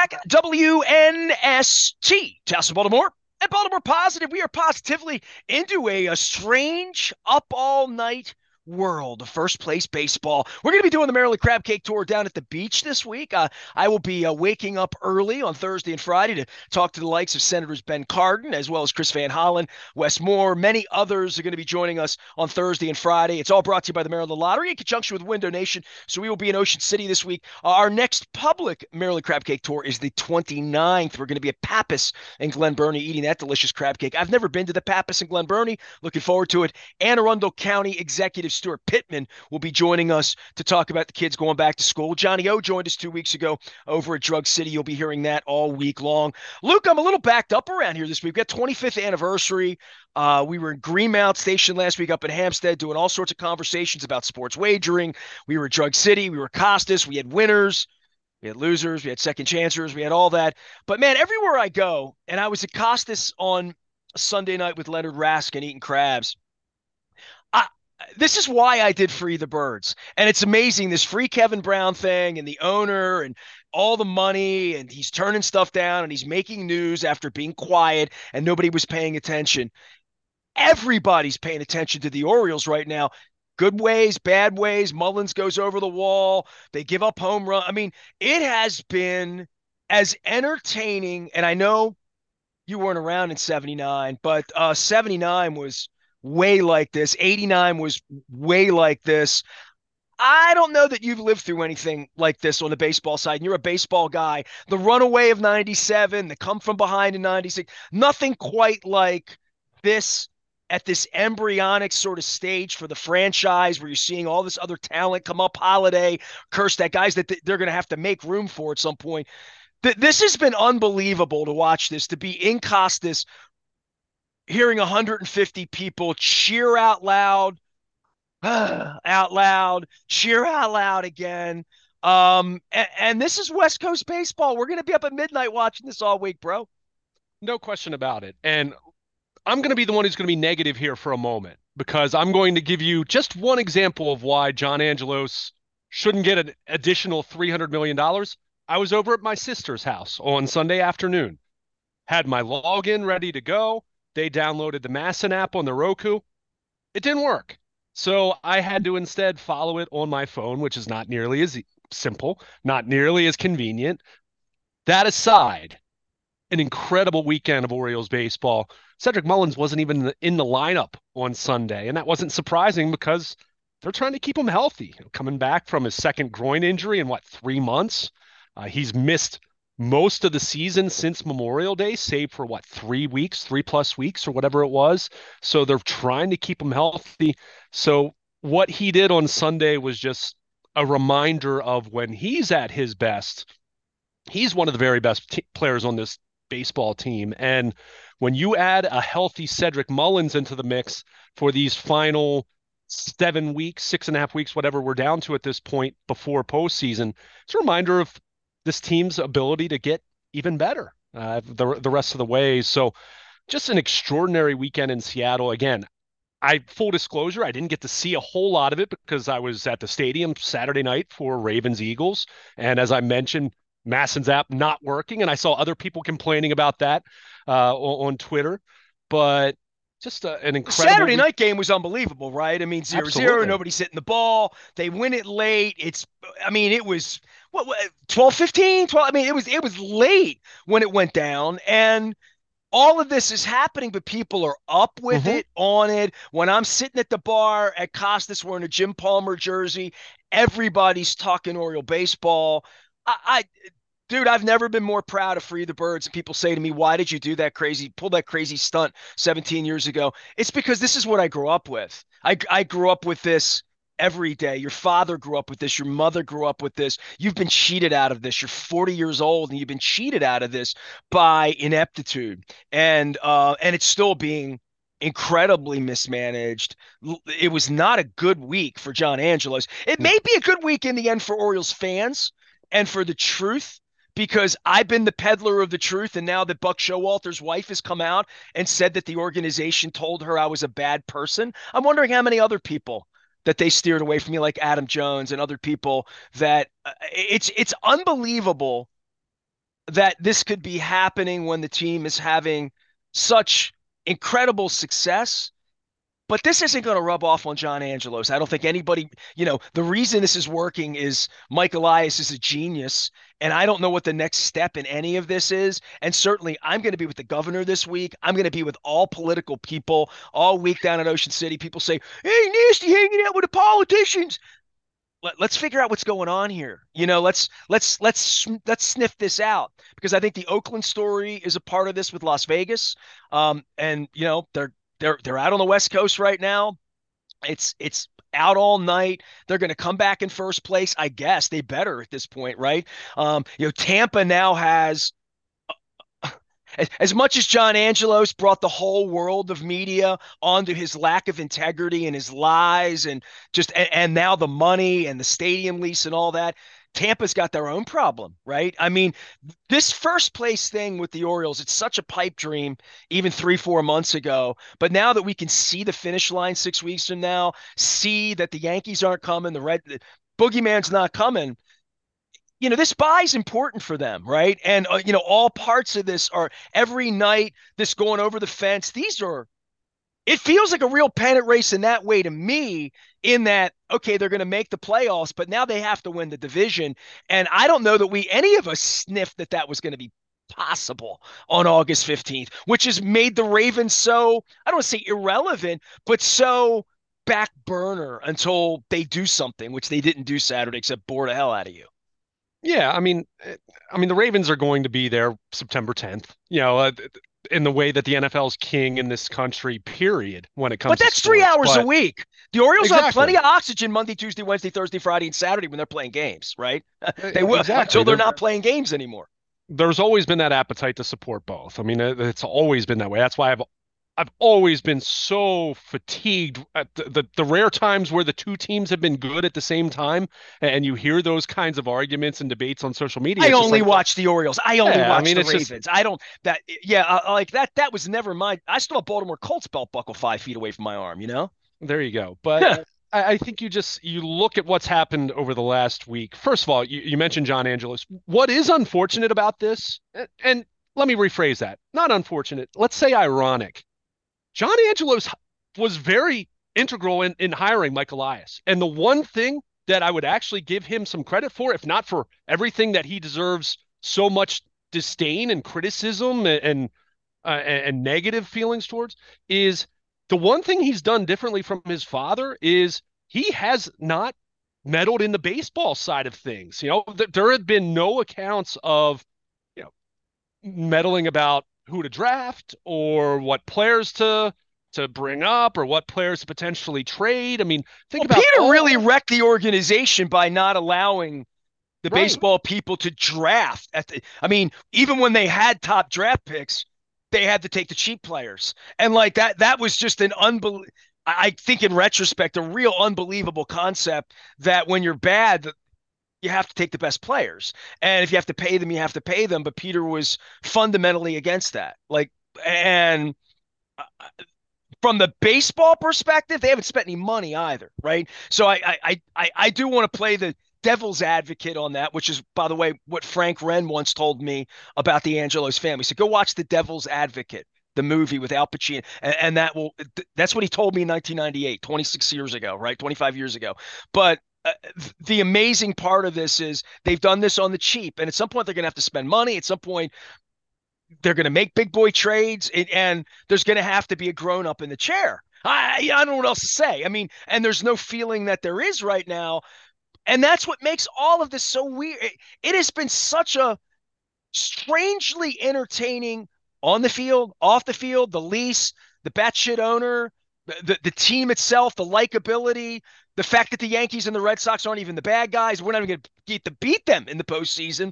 back. WNST, Tessa Baltimore. And Baltimore Positive, we are positively into a strange up all night world of first place baseball. We're going to be doing the Maryland Crab Cake Tour down at the beach this week. I will be waking up early on Thursday and Friday to talk to the likes of Senators Ben Cardin, as well as Chris Van Hollen, Wes Moore. Many others are going to be joining us on Thursday and Friday. It's all brought to you by the Maryland Lottery in conjunction with Window Nation. So we will be in Ocean City this week. Our next public Maryland Crab Cake Tour is the 29th. We're going to be at Pappas in Glen Burnie eating that delicious crab cake. I've never been to the Pappas in Glen Burnie. Looking forward to it. Anne Arundel County Executive Stuart Pittman will be joining us to talk about the kids going back to school. Johnny O joined us 2 weeks ago over at Drug City. You'll be hearing that all week long. Luke, I'm a little backed up around here this week. We've got 25th anniversary. We were in Greenmount Station last week up in Hampstead doing all sorts of conversations about sports wagering. We were at Drug City. We were Costas. We had winners. We had losers. We had second chancers. We had all that. But, man, everywhere I go, and I was at Costas on Sunday night with Leonard Raskin eating crabs. This is why I did Free the Birds. And it's amazing, this Free Kevin Brown thing and the owner and all the money, and he's turning stuff down and he's making news after being quiet and nobody was paying attention. Everybody's paying attention to the Orioles right now. Good ways, bad ways. Mullins goes over the wall. They give up home run. I mean, it has been as entertaining. And I know you weren't around in 79, but 79 was way like this. 89 was way like this. I don't know that you've lived through anything like this on the baseball side. And you're a baseball guy. The runaway of 97, the come from behind in 96, nothing quite like this at this embryonic sort of stage for the franchise where you're seeing all this other talent come up. Holiday, Kjerstad, guys that they're going to have to make room for at some point. This has been unbelievable to watch this, to be in Costas, hearing 150 people cheer out loud, out loud, cheer out loud again. And this is West Coast baseball. We're going to be up at midnight watching this all week, bro. No question about it. And I'm going to be the one who's going to be negative here for a moment because I'm going to give you just one example of why John Angelos shouldn't get an additional $300 million. I was over at my sister's house on Sunday afternoon, had my login ready to go. They downloaded the MASN app on the Roku. It didn't work. So I had to instead follow it on my phone, which is not nearly as simple, not nearly as convenient. That aside, an incredible weekend of Orioles baseball. Cedric Mullins wasn't even in the lineup on Sunday, and that wasn't surprising because they're trying to keep him healthy. Coming back from his second groin injury in, 3 months? He's missed most of the season since Memorial Day, save for 3 weeks, 3+ weeks or whatever it was. So they're trying to keep him healthy. So what he did on Sunday was just a reminder of when he's at his best. He's one of the very best players on this baseball team. And when you add a healthy Cedric Mullins into the mix for these final 7 weeks, 6.5 weeks, whatever we're down to at this point before postseason, it's a reminder of this team's ability to get even better the rest of the way. So just an extraordinary weekend in Seattle. Again, full disclosure, I didn't get to see a whole lot of it because I was at the stadium Saturday night for Ravens Eagles. And as I mentioned, MASN's app not working, and I saw other people complaining about that on Twitter. But just an The incredible Saturday night game was unbelievable, right? I mean, 0-0, Absolutely. nobody's hitting the ball. They win it late. It was what 12, 15, 12. I mean, it was late when it went down. And all of this is happening, but people are up with Hmm. it, on it. When I'm sitting at the bar at Costas wearing a Jim Palmer jersey, everybody's talking Oriole baseball. I Dude, I've never been more proud of Free the Birds. And people say to me, why did you pull that crazy stunt 17 years ago? It's because this is what I grew up with. I grew up with this every day. Your father grew up with this. Your mother grew up with this. You've been cheated out of this. You're 40 years old and you've been cheated out of this by ineptitude. And it's still being incredibly mismanaged. It was not a good week for John Angelos. It No. may be a good week in the end for Orioles fans and for the truth, because I've been the peddler of the truth. And now that Buck Showalter's wife has come out and said that the organization told her I was a bad person, I'm wondering how many other people that they steered away from me, like Adam Jones and other people, that it's unbelievable that this could be happening when the team is having such incredible success. But this isn't going to rub off on John Angelos. I don't think anybody, the reason this is working is Mike Elias is a genius. And I don't know what the next step in any of this is. And certainly, I'm going to be with the governor this week. I'm going to be with all political people all week down in Ocean City. People say, "Hey, nasty hanging out with the politicians." Let's figure out what's going on here. Let's sniff this out, because I think the Oakland story is a part of this with Las Vegas. And they're out on the West Coast right now. It's out all night. They're going to come back in first place. I guess they better at this point, right? Tampa now has, as much as John Angelos brought the whole world of media onto his lack of integrity and his lies, and now the money and the stadium lease and all that, Tampa's got their own problem, right? I mean, this first place thing with the Orioles, it's such a pipe dream even 3, 4 months ago. But now that we can see the finish line 6 weeks from now, see that the Yankees aren't coming, the boogeyman's not coming, this buy is important for them, right? And all parts of this are every night, this going over the fence. It feels like a real pennant race in that way to me, in that, okay, they're going to make the playoffs, but now they have to win the division. And I don't know that any of us sniffed that was going to be possible on August 15th, which has made the Ravens so, I don't want to say irrelevant, but so back burner until they do something, which they didn't do Saturday, except bore the hell out of you. Yeah, I mean, the Ravens are going to be there September 10th. In the way that the NFL is king in this country, period, when it comes But to that's 3 hours sports. a week. The Orioles have Exactly. plenty of oxygen Monday, Tuesday, Wednesday, Thursday, Friday, and Saturday when they're playing games, right? They will Exactly. until they're not playing games anymore. There's always been that appetite to support both. I mean, it's always been that way. That's why I've always been so fatigued at the rare times where the two teams have been good at the same time, and you hear those kinds of arguments and debates on social media. I It's just only like, well, watch the Orioles. I only yeah, I watch mean, the it's just Ravens. I don't that yeah, like that. That was never my. I still have Baltimore Colts belt buckle 5 feet away from my arm. there you go. But I think you look at what's happened over the last week. First of all, you mentioned John Angelos. What is unfortunate about this, and let me rephrase that, not unfortunate, let's say ironic. John Angelos was very integral in hiring Mike Elias. And the one thing that I would actually give him some credit for, if not for everything that he deserves so much disdain and criticism and negative feelings towards, is the one thing he's done differently from his father is he has not meddled in the baseball side of things. There had been no accounts of, you know, meddling about who to draft or what players to bring up or what players to potentially trade. I mean, think Well, about Peter all really wrecked the organization by not allowing the right. baseball people to draft. I mean, even when they had top draft picks, they had to take the cheap players, and like that was just an unbelievable. I think in retrospect, a real unbelievable concept that when you're bad, you have to take the best players. And if you have to pay them, you have to pay them. But Peter was fundamentally against that. And from the baseball perspective, they haven't spent any money either, right? So I do want to play the devil's advocate on that, which is, by the way, what Frank Wren once told me about the Angelos family. So go watch The Devil's Advocate, the movie with Al Pacino, and that's what he told me in 1998, 26 years ago, right? 25 years ago. But the amazing part of this is they've done this on the cheap, and at some point they're going to have to spend money. At some point they're going to make big boy trades, and there's going to have to be a grown up in the chair. I don't know what else to say. I mean, and there's no feeling that there is right now. And that's what makes all of this so weird. It has been such a strangely entertaining on the field, off the field, the lease, the batshit owner, the team itself, the likability, the fact that the Yankees and the Red Sox aren't even the bad guys. We're not even going to get to beat them in the postseason,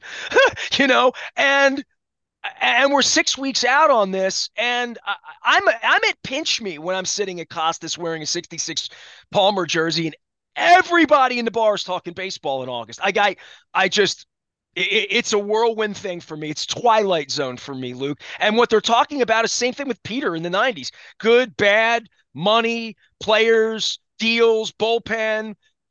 and we're 6 weeks out on this, and I'm at pinch me when I'm sitting at Costas wearing a '66 Palmer jersey, and everybody in the bar is talking baseball in August. I just it's a whirlwind thing for me. It's Twilight Zone for me, Luke. And what they're talking about is the same thing with Peter in the '90s: good, bad, money, players, deals, bullpen.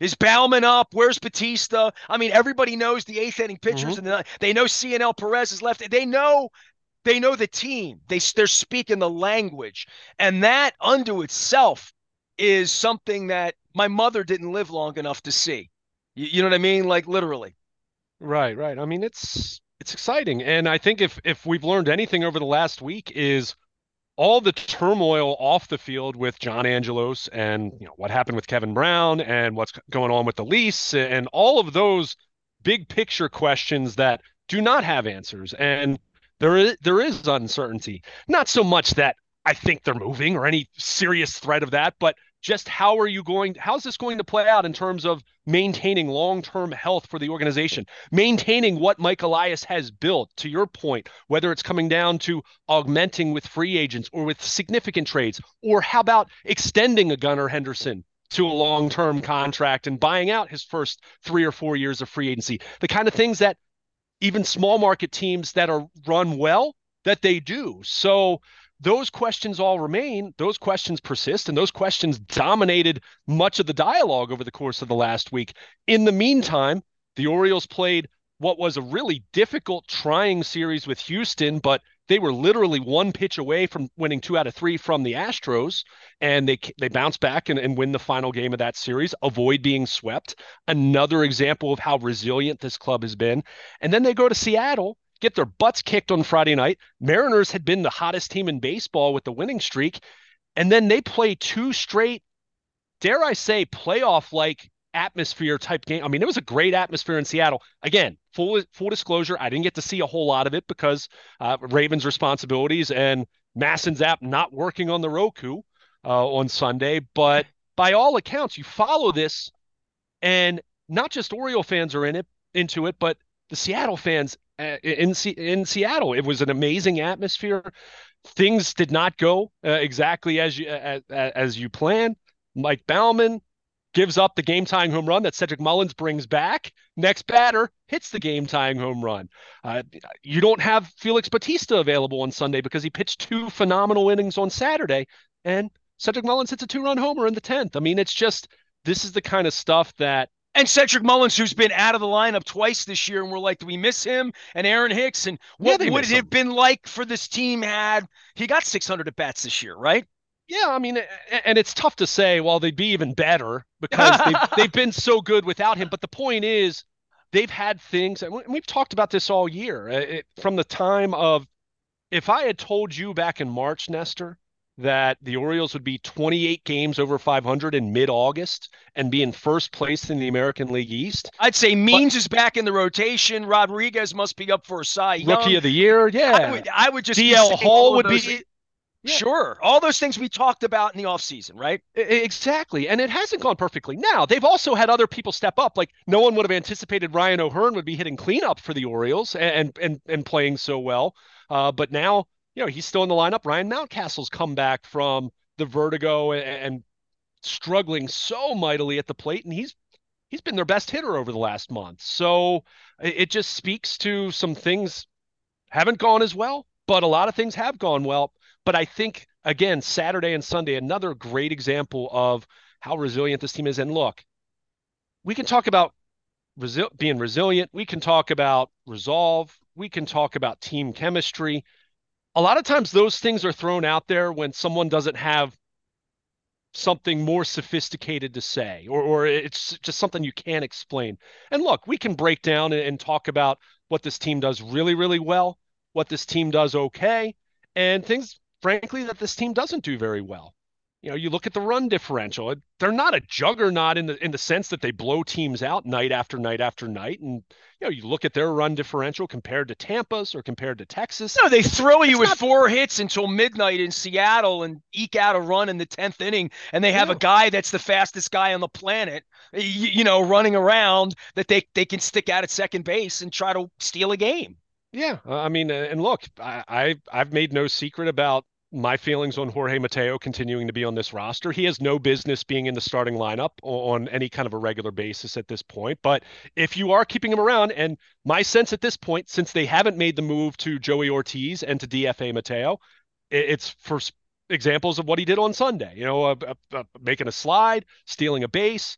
Is Bauman up? Where's Batista? I mean, everybody knows the eighth inning pitchers, Hmm. and they know CNL Perez is left. They know the team. They're speaking the language, and that unto itself is something that my mother didn't live long enough to see. You know what I mean? Like literally. Right, right. I mean, it's exciting, and I think if we've learned anything over the last week is all the turmoil off the field with John Angelos and what happened with Kevin Brown and what's going on with the lease and all of those big picture questions that do not have answers. And there is uncertainty. Not so much that I think they're moving or any serious threat of that, but just how's this going to play out in terms of maintaining long-term health for the organization, maintaining what Mike Elias has built, to your point, whether it's coming down to augmenting with free agents or with significant trades, or how about extending a Gunnar Henderson to a long-term contract and buying out his first 3 or 4 years of free agency, the kind of things that even small market teams that are run well that they do. So those questions all remain, those questions persist, and those questions dominated much of the dialogue over the course of the last week. In the meantime, the Orioles played what was a really difficult, trying series with Houston, but they were literally one pitch away from winning 2 out of 3 from the Astros, and they bounce back and win the final game of that series, avoid being swept. Another example of how resilient this club has been. And then they go to Seattle, get their butts kicked on Friday night. Mariners had been the hottest team in baseball with the winning streak, and then they play 2 straight, dare I say, playoff like atmosphere type game. I mean, it was a great atmosphere in Seattle. Again, full disclosure, I didn't get to see a whole lot of it because Ravens responsibilities and Massen's app not working on the Roku on Sunday. But by all accounts, you follow this, and not just Oriole fans are into it, but the Seattle fans in Seattle. It was an amazing atmosphere. Things did not go exactly as you planned. Mike Bauman gives up the game tying home run that Cedric Mullins brings back. Next batter hits the game tying home run. You don't have Felix Batista available on Sunday because he pitched 2 phenomenal innings on Saturday, and Cedric Mullins hits a 2-run homer in the 10th. I mean, it's just this is the kind of stuff that. And Cedric Mullins, who's been out of the lineup twice this year, and we're like, do we miss him? And Aaron Hicks, and Yeah, what they would miss it have him. been like for this team had he got 600 at bats this year, right? Yeah, I mean, and it's tough to say, well, they'd be even better because they've been so good without him. But the point is, they've had things, and we've talked about this all year. From the time of, if I had told you back in March, Nestor, that the Orioles would be 28 games over 500 in mid-August and be in first place in the American League East, I'd say but Means is back in the rotation. Rodriguez must be up for a Cy Rookie Young. of the Year, I yeah. would I would just be DL saying all Hall of would those. be, yeah. Sure, all those things we talked about in the offseason, right? Exactly. And it hasn't gone perfectly. Now, they've also had other people step up. Like no one would have anticipated Ryan O'Hearn would be hitting cleanup for the Orioles and playing so well. But now, he's still in the lineup. Ryan Mountcastle's come back from the vertigo and struggling so mightily at the plate, and he's been their best hitter over the last month. So it just speaks to some things haven't gone as well, but a lot of things have gone well. But I think, again, Saturday and Sunday, another great example of how resilient this team is. And look, we can talk about being resilient. We can talk about resolve. We can talk about team chemistry. A lot of times those things are thrown out there when someone doesn't have something more sophisticated to say, or it's just something you can't explain. And look, we can break down and talk about what this team does really, really well, what this team does okay, and things, frankly, that this team doesn't do very well. You look at the run differential. They're not a juggernaut in the sense that they blow teams out night after night after night. And you look at their run differential compared to Tampa's or compared to Texas. No, they throw you It's with not. 4 hits until midnight in Seattle and eke out a run in the 10th inning, and they have a Yeah. guy that's the fastest guy on the planet, running around that they can stick out at second base and try to steal a game. Yeah, I mean, and look, I've made no secret about my feelings on Jorge Mateo continuing to be on this roster. He has no business being in the starting lineup on any kind of a regular basis at this point. But if you are keeping him around, and my sense at this point, since they haven't made the move to Joey Ortiz and to DFA Mateo, it's for examples of what he did on Sunday. Making a slide, stealing a base.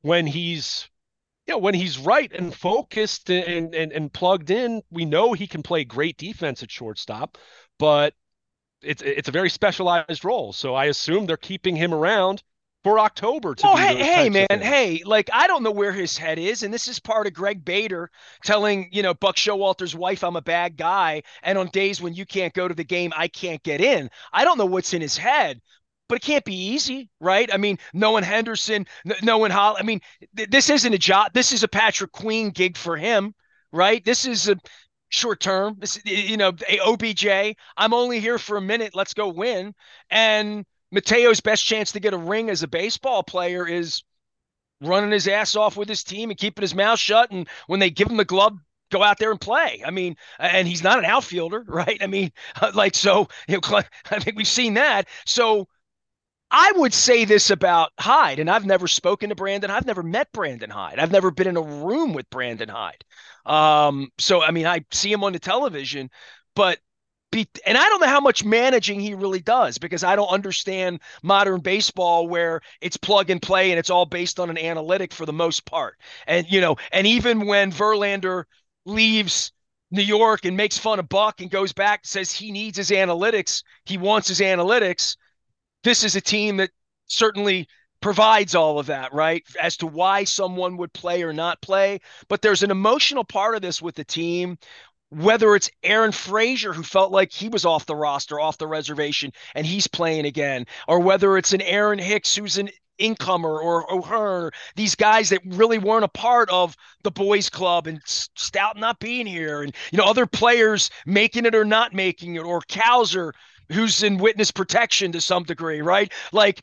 when he's when he's right and focused and plugged in, we know he can play great defense at shortstop, but it's a very specialized role. So I assume they're keeping him around for October to Well, do hey, those hey, types man, of things. hey, like I don't know where his head is, and this is part of Greg Bader telling, Buck Showalter's wife, I'm a bad guy, and on days when you can't go to the game, I can't get in. I don't know what's in his head, but it can't be easy, right? I mean, knowing Henderson, knowing Hall, I mean, this isn't a job. This is a Patrick Queen gig for him, right? This is a short term. This, a OBJ. I'm only here for a minute. Let's go win. And Mateo's best chance to get a ring as a baseball player is running his ass off with his team and keeping his mouth shut. And when they give him the glove, go out there and play. I mean, and he's not an outfielder, right? I mean, so, I think we've seen that. So I would say this about Hyde, and I've never spoken to Brandon. I've never met Brandon Hyde. I've never been in a room with Brandon Hyde. So I mean, I see him on the television, but and I don't know how much managing he really does because I don't understand modern baseball where it's plug and play and it's all based on an analytic for the most part. And and even when Verlander leaves New York and makes fun of Buck and goes back, says he needs his analytics, he wants his analytics, this is a team that certainly provides all of that, right? As to why someone would play or not play. But there's an emotional part of this with the team, whether it's Aaron Frazier, who felt like he was off the roster, off the reservation, and he's playing again, or whether it's an Aaron Hicks who's an incomer or O'Hearn, these guys that really weren't a part of the boys club and Stout not being here, and other players making it or not making it, or Cowser who's in witness protection to some degree, right? Like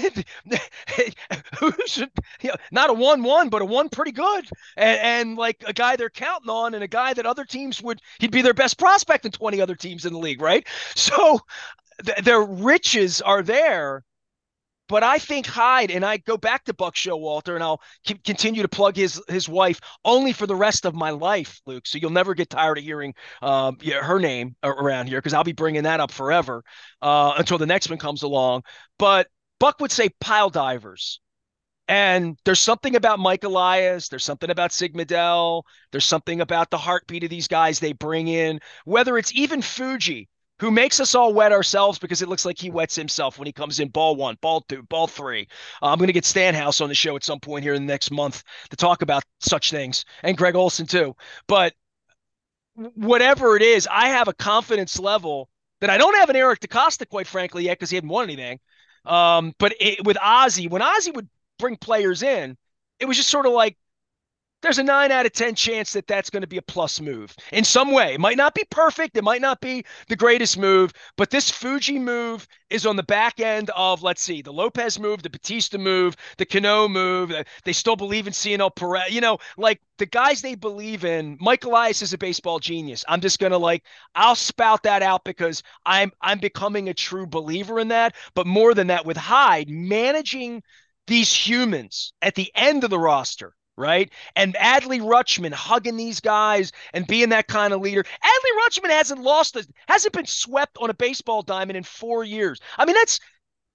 who's not a 1-1, but a one pretty good, and like a guy they're counting on, and a guy that other teams he'd be their best prospect in 20 other teams in the league, right? So their riches are there. But I think Hyde, and I go back to Buck Showalter, and I'll continue to plug his wife only for the rest of my life, Luke. So you'll never get tired of hearing her name around here because I'll be bringing that up forever until the next one comes along. But Buck would say pile divers. And there's something about Mike Elias. There's something about Sigmadell. There's something about the heartbeat of these guys they bring in, whether it's even Fuji, who makes us all wet ourselves because it looks like he wets himself when he comes in ball one, ball two, ball three. I'm going to get Stanhouse on the show at some point here in the next month to talk about such things, and Greg Olson too. But whatever it is, I have a confidence level that I don't have in Eric DaCosta, quite frankly, yet because he hadn't won anything. But with Ozzie, when Ozzie would bring players in, it was just sort of like there's a 9 out of 10 chance that that's going to be a plus move in some way. It might not be perfect. It might not be the greatest move, but this Fuji move is on the back end of, let's see, the Lopez move, the Batista move, the Cano move. They still believe in CNL Perez. Like the guys they believe in. Mike Elias is a baseball genius. I'm just going to I'll spout that out because I'm becoming a true believer in that. But more than that, with Hyde managing these humans at the end of the roster, right? And Adley Rutschman hugging these guys and being that kind of leader. Adley Rutschman hasn't been swept on a baseball diamond in 4 years. I mean, that's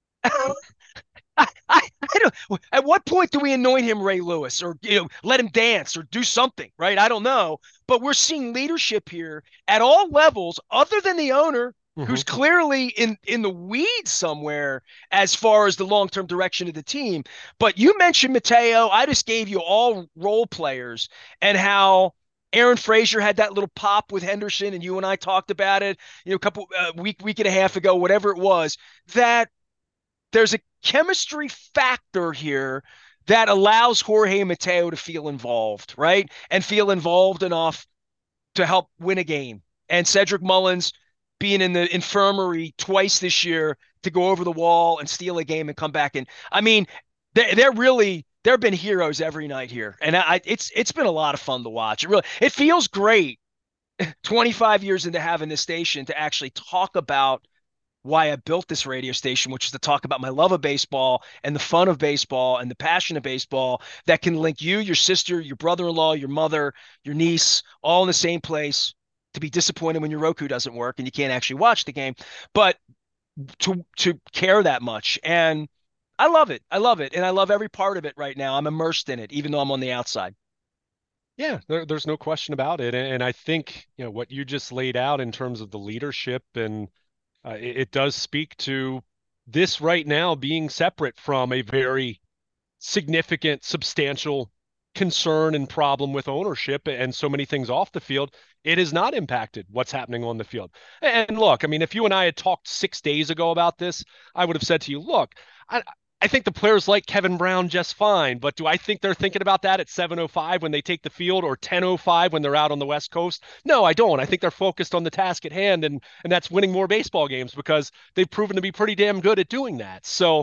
I don't. At what point do we anoint him Ray Lewis, or let him dance, or do something, right? I don't know, but we're seeing leadership here at all levels, other than the owner, Mm-hmm. who's clearly in the weeds somewhere as far as the long term direction of the team. But you mentioned Mateo. I just gave you all role players and how Aaron Frazier had that little pop with Henderson, and you and I talked about it, a couple week and a half ago, whatever it was. That there's a chemistry factor here that allows Jorge Mateo to feel involved, right? And feel involved enough to help win a game. And Cedric Mullins being in the infirmary twice this year to go over the wall and steal a game and come back. And I mean, they're really, there have been heroes every night here. And it's been a lot of fun to watch. It feels great 25 years into having this station to actually talk about why I built this radio station, which is to talk about my love of baseball and the fun of baseball and the passion of baseball that can link you, your sister, your brother-in-law, your mother, your niece, all in the same place, to be disappointed when your Roku doesn't work and you can't actually watch the game, but to care that much. And I love it. I love it. And I love every part of it right now. I'm immersed in it, even though I'm on the outside. Yeah, there's no question about it. And I think, what you just laid out in terms of the leadership and it does speak to this right now being separate from a very significant, substantial concern and problem with ownership and so many things off the field. It has not impacted what's happening on the field. And look, I mean, if you and I had talked 6 days ago about this, I would have said to you, look, I think the players like Kevin Brown just fine, but do I think they're thinking about that at 7:05 when they take the field or 10:05 when they're out on the West Coast? No, I don't. I think they're focused on the task at hand, and that's winning more baseball games because they've proven to be pretty damn good at doing that. So,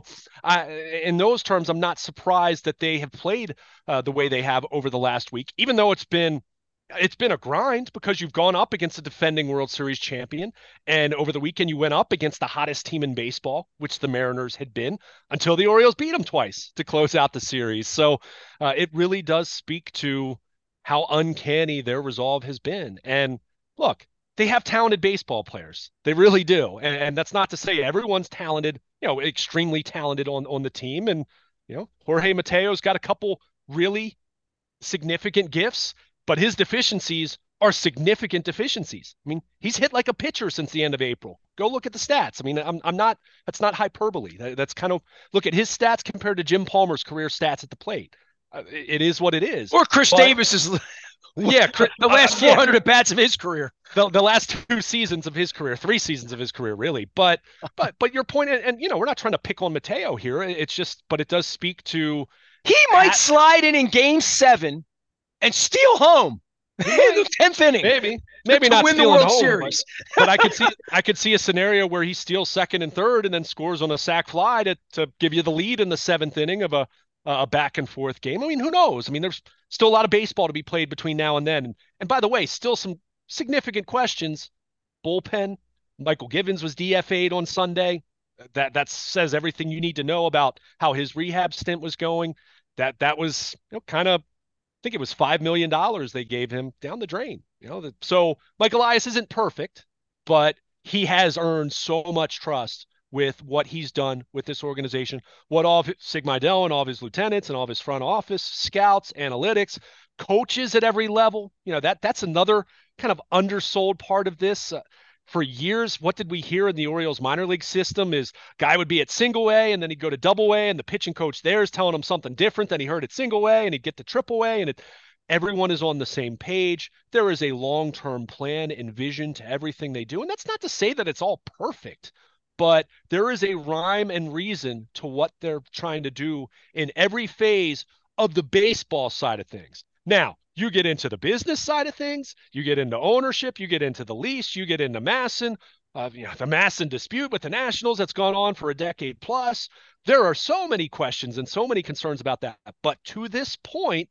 in those terms, I'm not surprised that they have played the way they have over the last week, even though it's been a grind because you've gone up against a defending World Series champion. And over the weekend, you went up against the hottest team in baseball, which the Mariners had been until the Orioles beat them twice to close out the series. So it really does speak to how uncanny their resolve has been. And look, they have talented baseball players. They really do. And that's not to say everyone's talented, extremely talented on the team. And, Jorge Mateo's got a couple really significant gifts, but his deficiencies are significant deficiencies. I mean, he's hit like a pitcher since the end of April. Go look at the stats. I mean, I'm not, that's not hyperbole. That's kind of, look at his stats compared to Jim Palmer's career stats at the plate. It is what it is. Or Chris Davis's yeah, the last 400 at bats of his career. The last 2 seasons of his career, 3 seasons of his career, really. But your point, and we're not trying to pick on Mateo here. It's just, but it does speak to he might slide in Game 7 and steal home in the 10th inning. Maybe not win the World Series. But I could see a scenario where he steals second and third and then scores on a sac fly to give you the lead in the 7th inning of a back and forth game. I mean, who knows? I mean, there's still a lot of baseball to be played between now and then. And by the way, still some significant questions. Bullpen. Michael Givens was DFA'd on Sunday. That says everything you need to know about how his rehab stint was going. That was kind of, I think it was $5 million they gave him down the drain. So Mike Elias isn't perfect, but he has earned so much trust with what he's done with this organization, what all of Sig Mejdal and all of his lieutenants and all of his front office, scouts, analytics, coaches at every level. That's another kind of undersold part of this. For years, what did we hear in the Orioles minor league system is guy would be at single A and then he'd go to double A and the pitching coach there is telling him something different than he heard at single A and he'd get to triple A and everyone is on the same page. There is a long-term plan and vision to everything they do. And that's not to say that it's all perfect, but there is a rhyme and reason to what they're trying to do in every phase of the baseball side of things. Now, you get into the business side of things, you get into ownership, you get into the lease, you get into Masson, the Masson dispute with the Nationals that's gone on for a decade plus. There are so many questions and so many concerns about that. But to this point,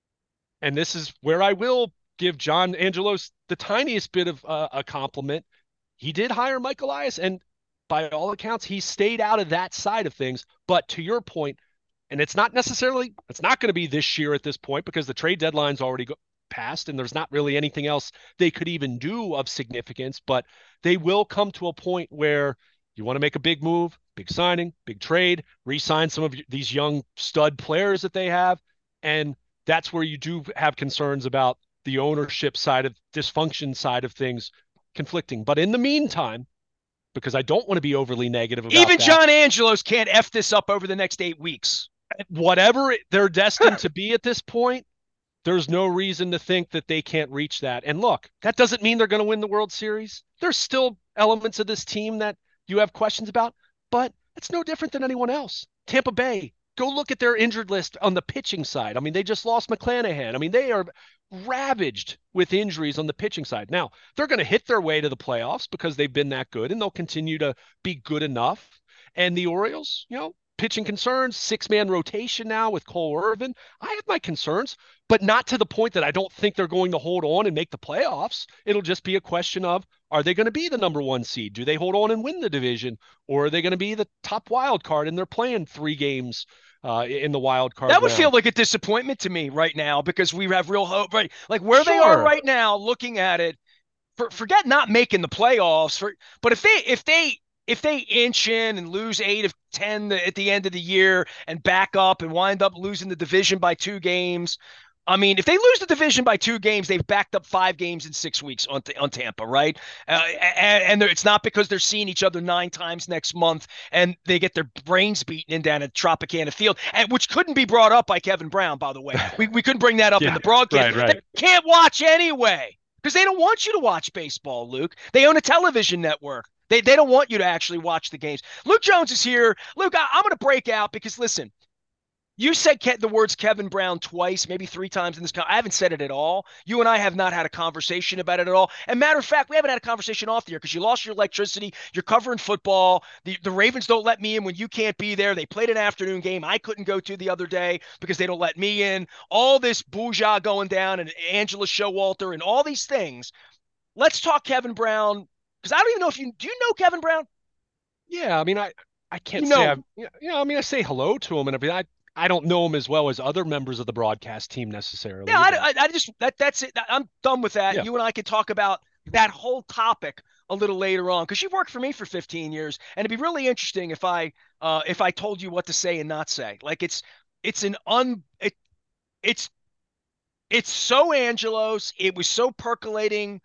and this is where I will give John Angelos the tiniest bit of a compliment, he did hire Mike Elias, and by all accounts, he stayed out of that side of things. But to your point, and it's not going to be this year at this point because the trade deadline's already passed and there's not really anything else they could even do of significance, but they will come to a point where you want to make a big move, big signing, big trade, re-sign some of these young stud players that they have. And that's where you do have concerns about the ownership side of dysfunction side of things conflicting. But in the meantime, because I don't want to be overly negative about even that, John Angelos can't F this up over the next 8 weeks. Whatever they're destined to be at this point, there's no reason to think that they can't reach that. And look, that doesn't mean they're going to win the World Series. There's still elements of this team that you have questions about, but it's no different than anyone else. Tampa Bay, go look at their injured list on the pitching side. I mean, they just lost McClanahan. I mean, they are ravaged with injuries on the pitching side. Now, they're going to hit their way to the playoffs because they've been that good, and they'll continue to be good enough. And the Orioles, pitching concerns, 6-man rotation now with Cole Irvin. I have my concerns, but not to the point that I don't think they're going to hold on and make the playoffs. It'll just be a question of, are they going to be the number 1 seed? Do they hold on and win the division? Or are they going to be the top wild card and they're playing 3 games in the wild card? That would feel like a disappointment to me right now because we have real hope, right? Like where they are right now, looking at it, forget not making the playoffs, but if if they inch in and lose 8 of 10 at the end of the year and back up and wind up losing the division by 2 games, I mean, if they lose the division by 2 games, they've backed up 5 games in 6 weeks on Tampa, right? And it's not because they're seeing each other 9 times next month and they get their brains beaten in down at Tropicana Field, which couldn't be brought up by Kevin Brown, by the way. We couldn't bring that up in Yeah, the broadcast. right, They right. can't watch anyway because they don't want you to watch baseball, Luke. They own a television network. They don't want you to actually watch the games. Luke Jones is here. Luke, I'm going to break out because, listen, you said the words Kevin Brown twice, maybe 3 times in this. I haven't said it at all. You and I have not had a conversation about it at all. And matter of fact, we haven't had a conversation off the air because you lost your electricity. You're covering football. The Ravens don't let me in when you can't be there. They played an afternoon game I couldn't go to the other day because they don't let me in. All this boujah going down and Angela Showalter and all these things. Let's talk Kevin Brown because I don't even know if do you know Kevin Brown? Yeah, I mean, I can't You say know I've, him. I mean, I say hello to him and everything. I don't know him as well as other members of the broadcast team Yeah, necessarily, but I just that's it. I'm done with that. yeah. You and I could talk about that whole topic a little later on because you've worked for me for 15 years, and it'd be really interesting if I told you what to say and not say. Like it's an un it, it's it's so Angelos. It was so percolating.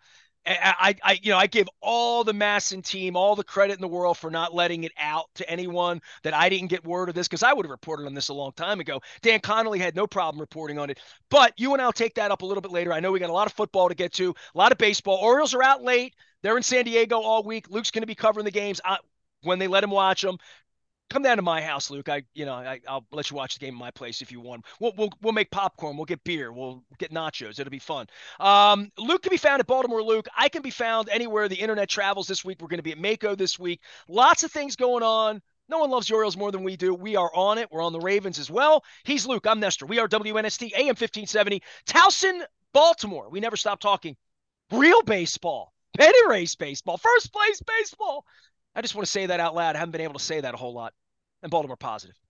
I give all the Masson team all the credit in the world for not letting it out to anyone that I didn't get word of this because I would have reported on this a long time ago. Dan Connolly had no problem reporting on it, but you and I'll take that up a little bit later. I know we got a lot of football to get to, a lot of baseball. Orioles are out late. They're in San Diego all week. Luke's going to be covering the games when they let him watch them. Come down to my house, Luke. I'll let you watch the game at my place if you want. We'll make popcorn. We'll get beer. We'll get nachos. It'll be fun. Luke can be found at Baltimore Luke. I can be found anywhere the internet travels this week. We're going to be at Mako this week. Lots of things going on. No one loves the Orioles more than we do. We are on it. We're on the Ravens as well. He's Luke. I'm Nestor. We are WNST AM 1570. Towson, Baltimore. We never stop talking real baseball, penny race baseball, first place baseball. I just want to say that out loud. I haven't been able to say that a whole lot. And Baltimore positive.